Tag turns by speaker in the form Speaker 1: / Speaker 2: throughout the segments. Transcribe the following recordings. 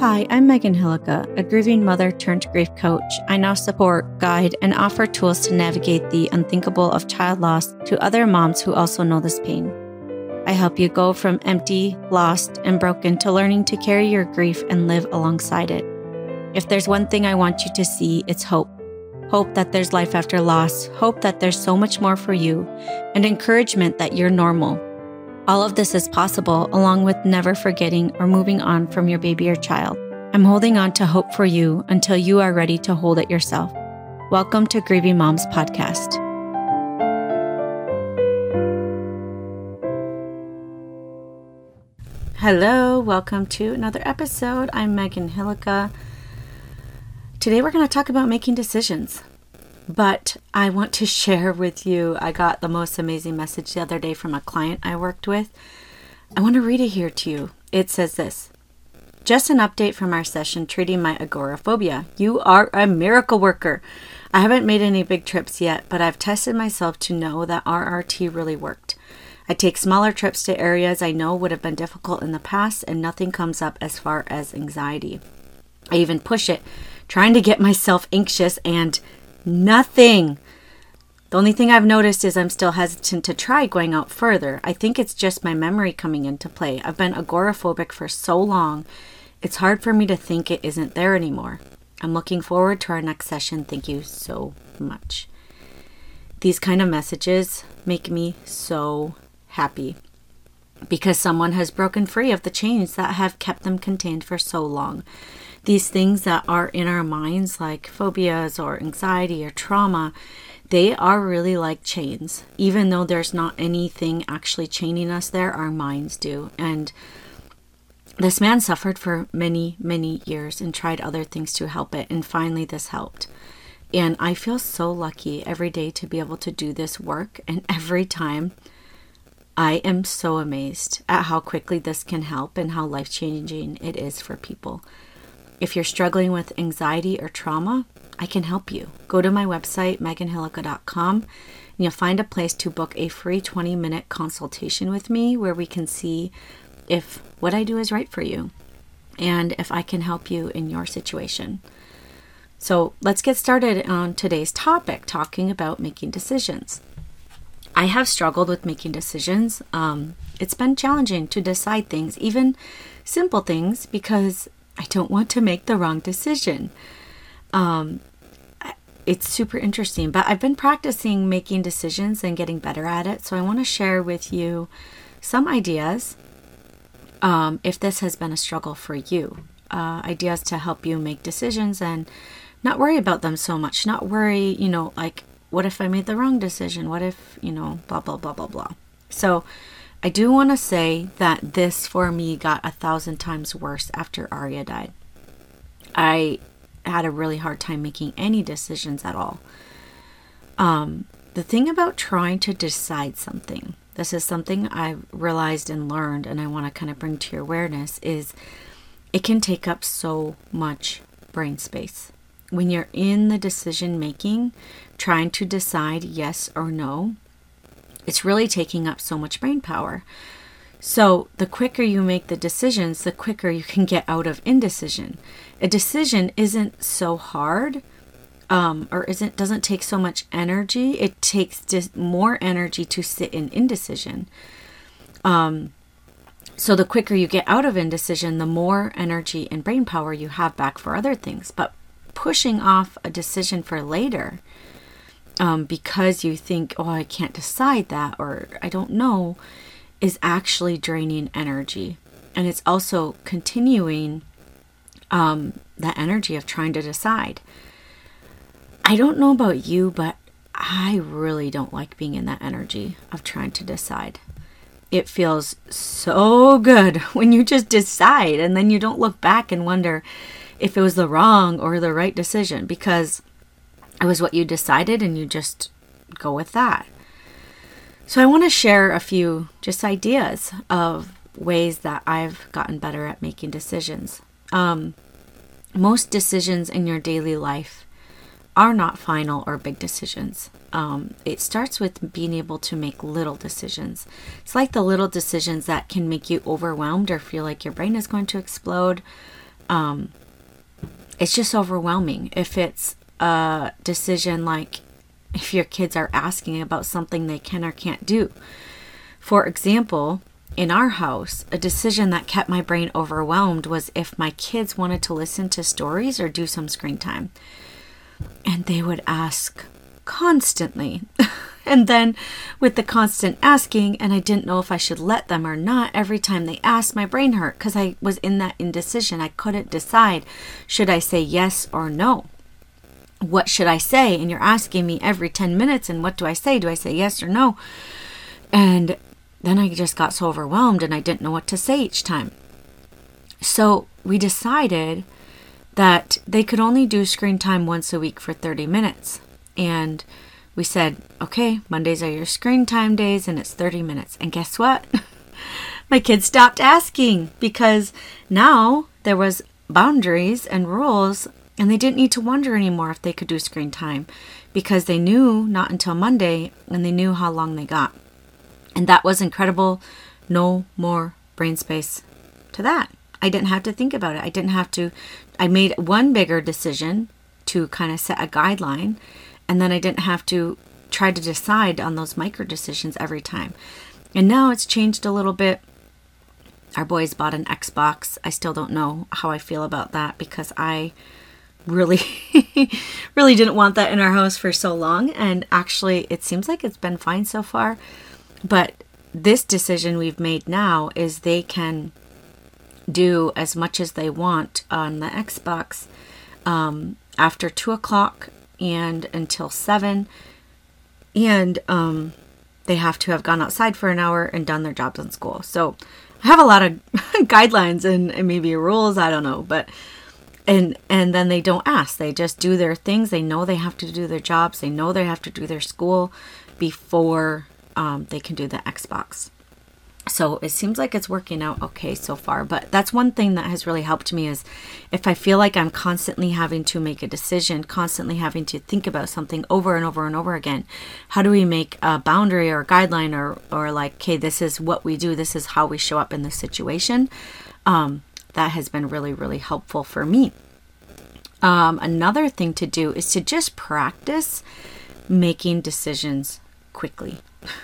Speaker 1: Hi, I'm Megan Hillica, a grieving mother turned grief coach. I now support, guide, and offer tools to navigate the unthinkable of child loss to other moms who also know this pain. I help you go from empty, lost, and broken to learning to carry your grief and live alongside it. If there's one thing I want you to see, it's hope. Hope that there's life after loss, hope that there's so much more for you, and encouragement that you're normal. All of this is possible, along with never forgetting or moving on from your baby or child. I'm holding on to hope for you until you are ready to hold it yourself. Welcome to Grieving Moms Podcast. Hello, welcome to another episode. I'm Megan Hillica. Today we're going to talk about making decisions. But I want to share with you, I got the most amazing message the other day from a client I worked with. I want to read it here to you. It says this: just an update from our session treating my agoraphobia. You are a miracle worker. I haven't made any big trips yet, but I've tested myself to know that RRT really worked. I take smaller trips to areas I know would have been difficult in the past, and nothing comes up as far as anxiety. I even push it, trying to get myself anxious, and nothing. The only thing I've noticed is I'm still hesitant to try going out further. I think it's just my memory coming into play. I've been agoraphobic for so long, it's hard for me to think it isn't there anymore. I'm looking forward to our next session. Thank you so much. These kind of messages make me so happy because someone has broken free of the chains that have kept them contained for so long. These things that are in our minds, like phobias or anxiety or trauma, they are really like chains. Even though there's not anything actually chaining us there, our minds do. And this man suffered for many, many years and tried other things to help it. And finally this helped. And I feel so lucky every day to be able to do this work. And every time I am so amazed at how quickly this can help and how life-changing it is for people. If you're struggling with anxiety or trauma, I can help you. Go to my website, meganhillica.com, and you'll find a place to book a free 20-minute consultation with me where we can see if what I do is right for you and if I can help you in your situation. So let's get started on today's topic, talking about making decisions. I have struggled with making decisions. It's been challenging to decide things, even simple things, because I don't want to make the wrong decision. It's super interesting, but I've been practicing making decisions and getting better at it. So I want to share with you some ideas, if this has been a struggle for you, ideas to help you make decisions and not worry about them so much. Not worry, like, what if I made the wrong decision? What if, blah, blah, blah, blah, blah. So I do want to say that this for me got 1,000 times worse after Arya died. I had a really hard time making any decisions at all. The thing about trying to decide something, this is something I've realized and learned, and I want to kind of bring to your awareness, is it can take up so much brain space. When you're in the decision making, trying to decide yes or no, it's really taking up so much brain power. So the quicker you make the decisions, the quicker you can get out of indecision. A decision isn't so hard, doesn't take so much energy. It takes just more energy to sit in indecision. So the quicker you get out of indecision, the more energy and brain power you have back for other things. But pushing off a decision for later, because you think, oh, I can't decide that, or I don't know, is actually draining energy. And it's also continuing that energy of trying to decide. I don't know about you, but I really don't like being in that energy of trying to decide. It feels so good when you just decide and then you don't look back and wonder if it was the wrong or the right decision, because it was what you decided and you just go with that. So I want to share a few just ideas of ways that I've gotten better at making decisions. Most decisions in your daily life are not final or big decisions. It starts with being able to make little decisions. It's like the little decisions that can make you overwhelmed or feel like your brain is going to explode. it's just overwhelming. If it's a decision like if your kids are asking about something they can or can't do. For example, in our house, a decision that kept my brain overwhelmed was if my kids wanted to listen to stories or do some screen time. And they would ask constantly. And then with the constant asking, and I didn't know if I should let them or not, every time they asked, my brain hurt because I was in that indecision. I couldn't decide, should I say yes or no? What should I say? And you're asking me every 10 minutes, and what do I say? Do I say yes or no? And then I just got so overwhelmed and I didn't know what to say each time. So we decided that they could only do screen time once a week for 30 minutes. And we said, okay, Mondays are your screen time days and it's 30 minutes. And guess what? My kids stopped asking because now there was boundaries and rules, and they didn't need to wonder anymore if they could do screen time because they knew not until Monday, and they knew how long they got. And that was incredible. No more brain space to that. I didn't have to think about it. I made one bigger decision to kind of set a guideline, and then I didn't have to try to decide on those micro decisions every time. And now it's changed a little bit. Our boys bought an Xbox. I still don't know how I feel about that because I really, really didn't want that in our house for so long. And actually, it seems like it's been fine so far. But this decision we've made now is they can do as much as they want on the Xbox after 2 o'clock and until 7. And they have to have gone outside for an hour and done their jobs in school. So I have a lot of guidelines and maybe rules, I don't know. But and then they don't ask. They just do their things. They know they have to do their jobs. They know they have to do their school before they can do the Xbox. So it seems like it's working out okay so far. But that's one thing that has really helped me is if I feel like I'm constantly having to make a decision, constantly having to think about something over and over and over again, how do we make a boundary or a guideline or like, okay, this is what we do. This is how we show up in this situation. That has been really, really helpful for me. Another thing to do is to just practice making decisions quickly.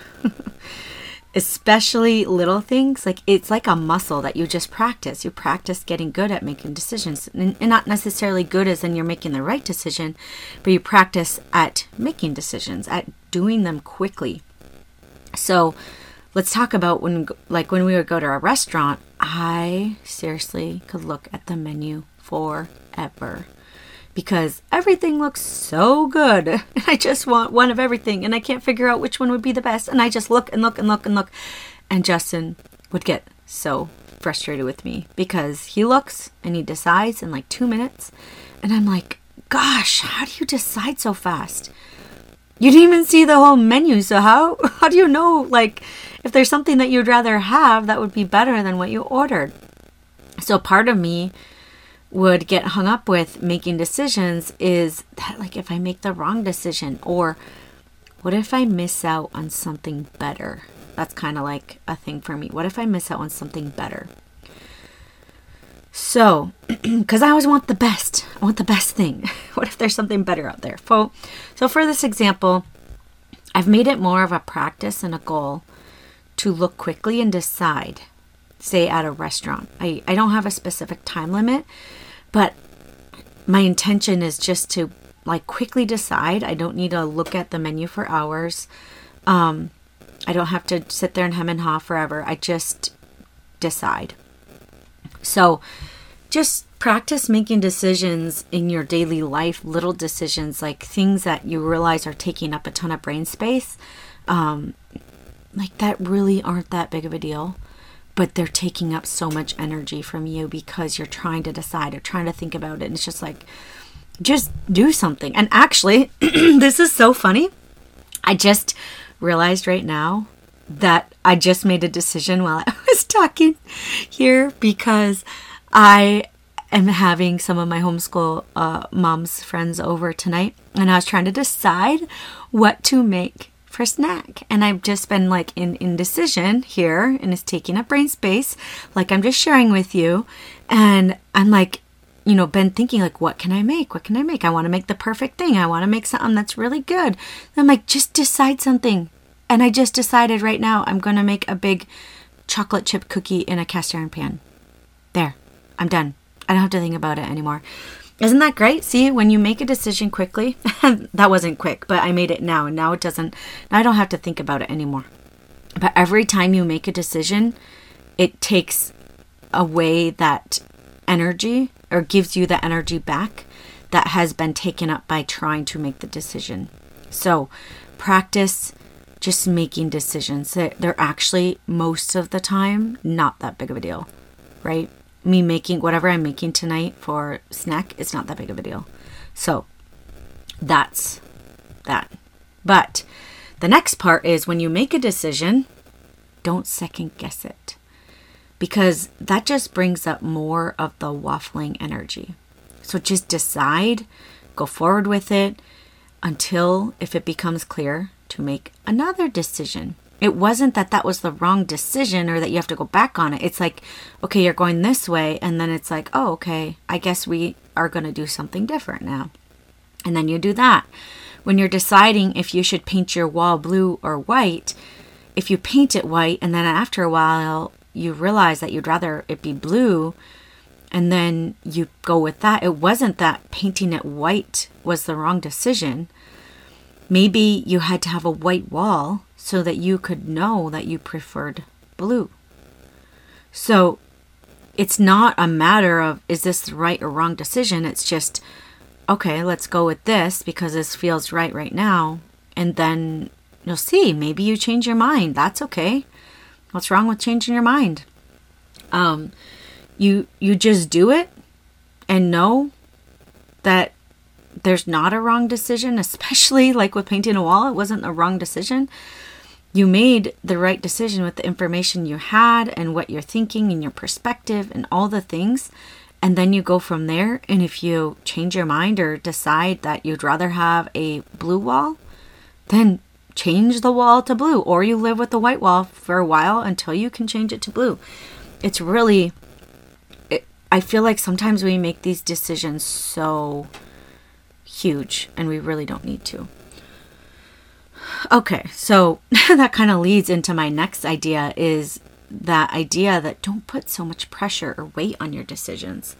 Speaker 1: Especially little things, like it's like a muscle that you just practice. You practice getting good at making decisions, and not necessarily good as in you're making the right decision, but you practice at making decisions, at doing them quickly. So let's talk about when we would go to a restaurant, I seriously could look at the menu forever because everything looks so good. And I just want one of everything, and I can't figure out which one would be the best. And I just look and look and look and look. And Justin would get so frustrated with me because he looks and he decides in like 2 minutes. And I'm like, gosh, how do you decide so fast? You didn't even see the whole menu. So how do you know, like, if there's something that you'd rather have that would be better than what you ordered? So part of me would get hung up with making decisions is that, like, if I make the wrong decision, or what if I miss out on something better? That's kind of like a thing for me. What if I miss out on something better? So, because I always want the best. I want the best thing. What if there's something better out there? So for this example, I've made it more of a practice and a goal to look quickly and decide, say at a restaurant. I don't have a specific time limit, but my intention is just to like quickly decide. I don't need to look at the menu for hours. I don't have to sit there and hem and haw forever. I just decide. So just practice making decisions in your daily life, little decisions, like things that you realize are taking up a ton of brain space. Like that really aren't that big of a deal, but they're taking up so much energy from you because you're trying to decide or trying to think about it. And it's just like, just do something. And actually, this is so funny. I just realized right now that I just made a decision while I was talking here because I am having some of my homeschool mom's friends over tonight. And I was trying to decide what to make for snack. And I've just been like in indecision here, and it's taking up brain space, like I'm just sharing with you. And I'm like, been thinking like, what can I make? What can I make? I want to make the perfect thing. I want to make something that's really good. And I'm like, just decide something. And I just decided right now I'm going to make a big chocolate chip cookie in a cast iron pan. There, I'm done. I don't have to think about it anymore. Isn't that great? See, when you make a decision quickly, that wasn't quick, but I made it now. And now I don't have to think about it anymore. But every time you make a decision, it takes away that energy or gives you the energy back that has been taken up by trying to make the decision. So practice just making decisions. They're actually most of the time not that big of a deal, right? Me making whatever I'm making tonight for snack, it's not that big of a deal. So that's that. But the next part is when you make a decision, don't second guess it, because that just brings up more of the waffling energy. So just decide, go forward with it until, if it becomes clear, to make another decision. It wasn't that was the wrong decision or that you have to go back on it. It's like, okay, you're going this way. And then it's like, oh, okay, I guess we are going to do something different now. And then you do that. When you're deciding if you should paint your wall blue or white, if you paint it white and then after a while you realize that you'd rather it be blue, and then you go with that, it wasn't that painting it white was the wrong decision. Maybe you had to have a white wall so that you could know that you preferred blue. So it's not a matter of, is this the right or wrong decision? It's just, okay, let's go with this because this feels right now. And then you'll see, maybe you change your mind. That's okay. What's wrong with changing your mind? You just do it and know that there's not a wrong decision, especially like with painting a wall. It wasn't a wrong decision. You made the right decision with the information you had and what you're thinking and your perspective and all the things. And then you go from there. And if you change your mind or decide that you'd rather have a blue wall, then change the wall to blue, or you live with the white wall for a while until you can change it to blue. It's really, I feel like sometimes we make these decisions so huge and we really don't need to. Okay, so that kind of leads into my next idea, is that idea that don't put so much pressure or weight on your decisions.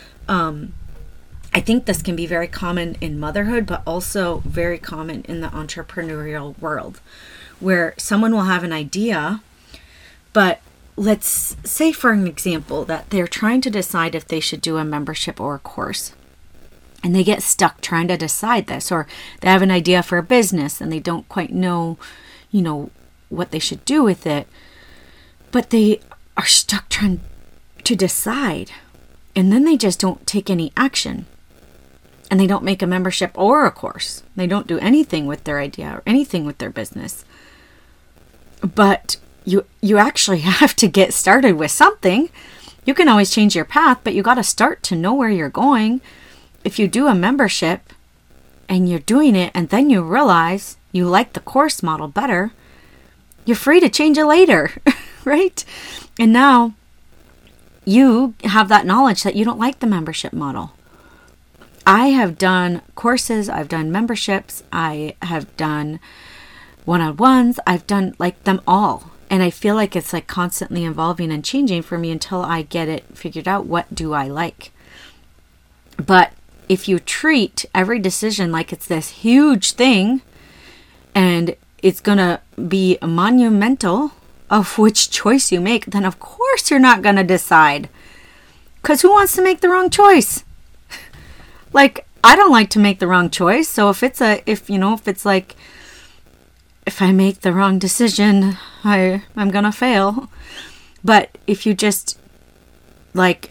Speaker 1: I think this can be very common in motherhood, but also very common in the entrepreneurial world, where someone will have an idea, but let's say, for an example, that they're trying to decide if they should do a membership or a course. And they get stuck trying to decide this, or they have an idea for a business and they don't quite know, what they should do with it. But they are stuck trying to decide. And then they just don't take any action. And they don't make a membership or a course. They don't do anything with their idea or anything with their business. But you actually have to get started with something. You can always change your path, but you got to start to know where you're going. If you do a membership and you're doing it and then you realize you like the course model better, you're free to change it later, right? And now you have that knowledge that you don't like the membership model. I have done courses, I've done memberships, I have done one-on-ones, I've done like them all. And I feel like it's like constantly evolving and changing for me until I get it figured out. What do I like? But if you treat every decision like it's this huge thing and it's going to be monumental of which choice you make, then of course you're not going to decide. Because who wants to make the wrong choice? Like, I don't like to make the wrong choice. So if it's like, if I make the wrong decision, I'm going to fail. But if you just like,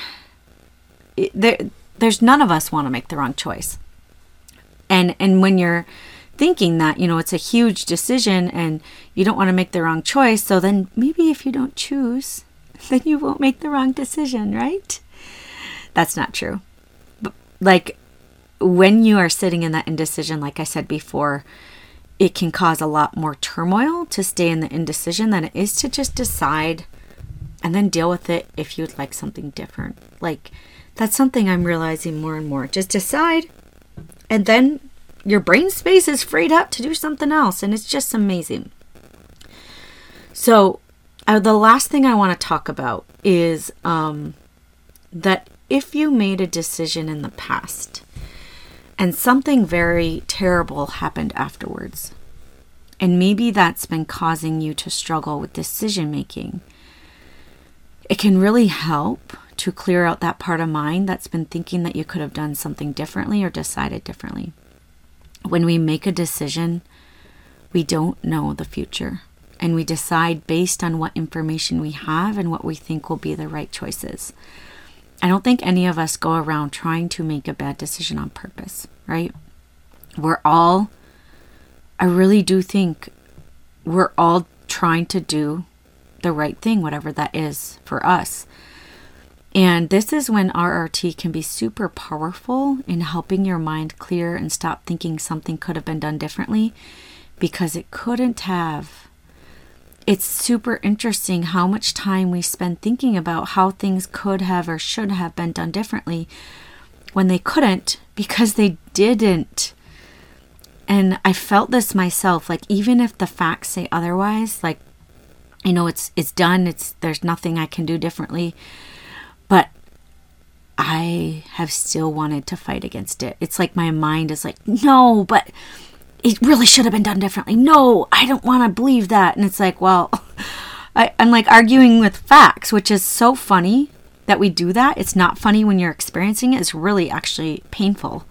Speaker 1: there's none of us want to make the wrong choice. And when you're thinking that, it's a huge decision and you don't want to make the wrong choice, so then maybe if you don't choose, then you won't make the wrong decision, right? That's not true. But like when you are sitting in that indecision, like I said before, it can cause a lot more turmoil to stay in the indecision than it is to just decide and then deal with it if you'd like something different. Like, that's something I'm realizing more and more. Just decide, and then your brain space is freed up to do something else, and it's just amazing. So the last thing I want to talk about is that if you made a decision in the past and something very terrible happened afterwards, and maybe that's been causing you to struggle with decision making, it can really help to clear out that part of mind that's been thinking that you could have done something differently or decided differently. When we make a decision, we don't know the future, and we decide based on what information we have and what we think will be the right choices. I don't think any of us go around trying to make a bad decision on purpose, right? I really do think we're all trying to do the right thing, whatever that is for us. And this is when RRT can be super powerful in helping your mind clear and stop thinking something could have been done differently, because it couldn't have. It's super interesting how much time we spend thinking about how things could have or should have been done differently when they couldn't, because they didn't. And I felt this myself, like, even if the facts say otherwise, like, it's done, there's nothing I can do differently, but I have still wanted to fight against it. It's like my mind is like, no, but it really should have been done differently. No, I don't want to believe that. And it's like, well, I'm like arguing with facts, which is so funny that we do that. It's not funny when you're experiencing it. It's really actually painful.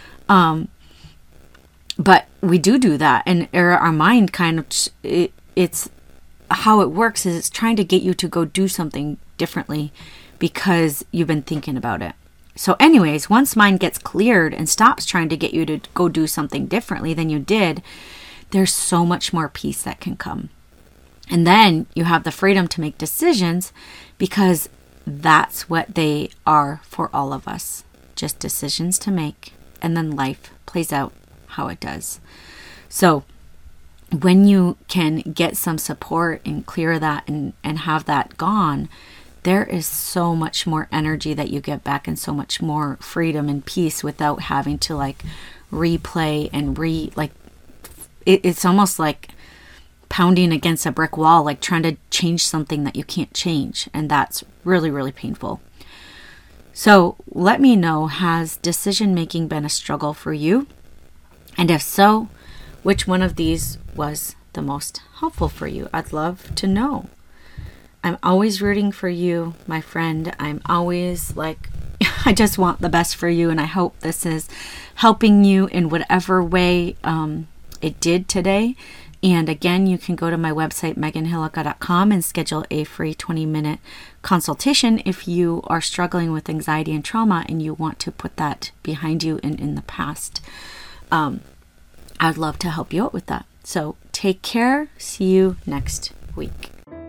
Speaker 1: But we do that. And our mind kind of, it's how it works is it's trying to get you to go do something differently because you've been thinking about it. So anyways, once mind gets cleared and stops trying to get you to go do something differently than you did, there's so much more peace that can come. And then you have the freedom to make decisions, because that's what they are for all of us. Just decisions to make, and then life plays out how it does. So when you can get some support and clear that and have that gone, there is so much more energy that you get back and so much more freedom and peace without having to like replay and it's almost like pounding against a brick wall, like trying to change something that you can't change. And that's really, really painful. So let me know, has decision making been a struggle for you? And if so, which one of these was the most helpful for you? I'd love to know. I'm always rooting for you, my friend. I'm always like, I just want the best for you. And I hope this is helping you in whatever way it did today. And again, you can go to my website, meganhillica.com, and schedule a free 20-minute consultation if you are struggling with anxiety and trauma and you want to put that behind you and in the past. I'd love to help you out with that. So take care. See you next week.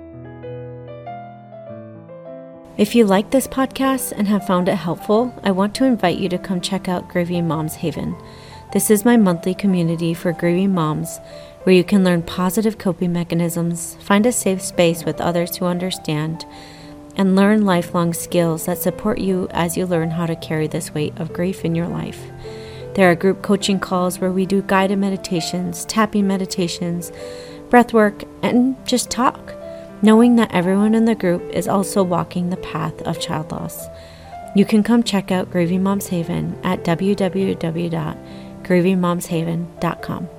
Speaker 1: If you like this podcast and have found it helpful, I want to invite you to come check out Grieving Moms Haven. This is my monthly community for grieving moms, where you can learn positive coping mechanisms, find a safe space with others who understand, and learn lifelong skills that support you as you learn how to carry this weight of grief in your life. There are group coaching calls where we do guided meditations, tapping meditations, breath work, and just talk, knowing that everyone in the group is also walking the path of child loss. You can come check out Grieving Moms Haven at www.grievingmomshaven.com.